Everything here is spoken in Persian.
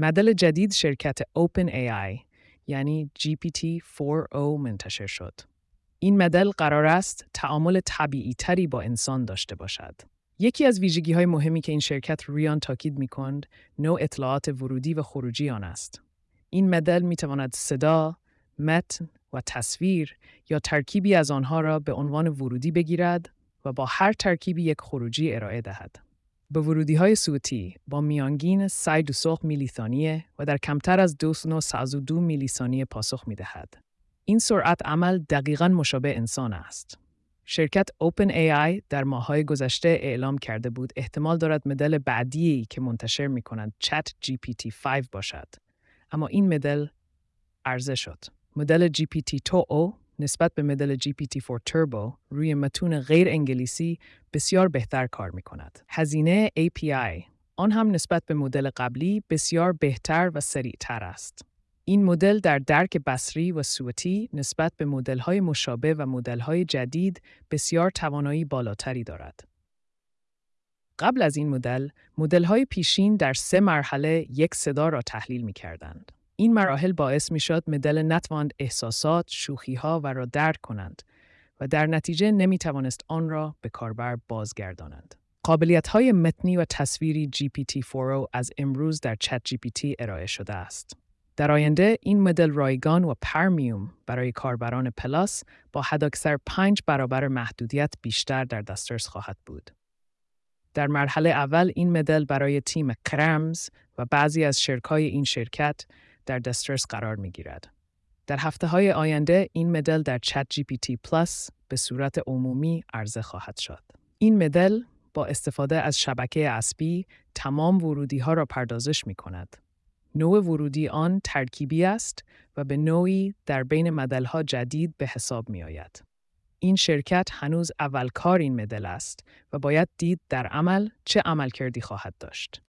مدل جدید شرکت OpenAI یعنی GPT-4o منتشر شد. این مدل قرار است تعامل طبیعی تری با انسان داشته باشد. یکی از ویژگی‌های مهمی که این شرکت روی آن تاکید می‌کند، نوع اطلاعات ورودی و خروجی آن است. این مدل می‌تواند صدا، متن و تصویر یا ترکیبی از آنها را به عنوان ورودی بگیرد و با هر ترکیبی یک خروجی ارائه دهد. به ورودی‌های صوتی با میانگین 3.2 میلی ثانیه و در کمتر از 2.2 میلی ثانیه پاسخ می‌دهد. این سرعت عمل دقیقاً مشابه انسان است. شرکت OpenAI در ماه‌های گذشته اعلام کرده بود احتمال دارد مدل بعدی که منتشر می‌کنند ChatGPT-5 باشد. اما این مدل عرضه شد. مدل GPT-2o نسبت به مدل GPT-4 Turbo روی متون غیر انگلیسی بسیار بهتر کار می‌کند. هزینه API آن هم نسبت به مدل قبلی بسیار بهتر و سریعتر است. این مدل در درک بصری و صوتی نسبت به مدل‌های مشابه و مدل‌های جدید بسیار توانایی بالاتری دارد. قبل از این مدل، مدل‌های پیشین در 3 مرحله یک صدا را تحلیل می‌کردند. این مراحل باعث می‌شد مدل نتواند احساسات، شوخی‌ها و را درک کنند و در نتیجه نمی‌توانست آن را به کاربر بازگردانند. قابلیت‌های متنی و تصویری GPT-4o از امروز در ChatGPT ارائه شده است. در آینده این مدل رایگان و پرمیوم برای کاربران پلاس با حداکثر 5 برابر محدودیت بیشتر در دسترس خواهد بود. در مرحله اول این مدل برای تیم کرمز و بعضی از شرکای این شرکت در دسترس قرار می‌گیرد. در هفته‌های آینده این مدل در ChatGPT Plus به صورت عمومی عرضه خواهد شد. این مدل با استفاده از شبکه عصبی تمام ورودی‌ها را پردازش می‌کند. نوع ورودی آن ترکیبی است و به نوعی در بین مدل‌ها جدید به حساب می‌آید. این شرکت هنوز اول کار این مدل است و باید دید در عمل چه عملکردی خواهد داشت.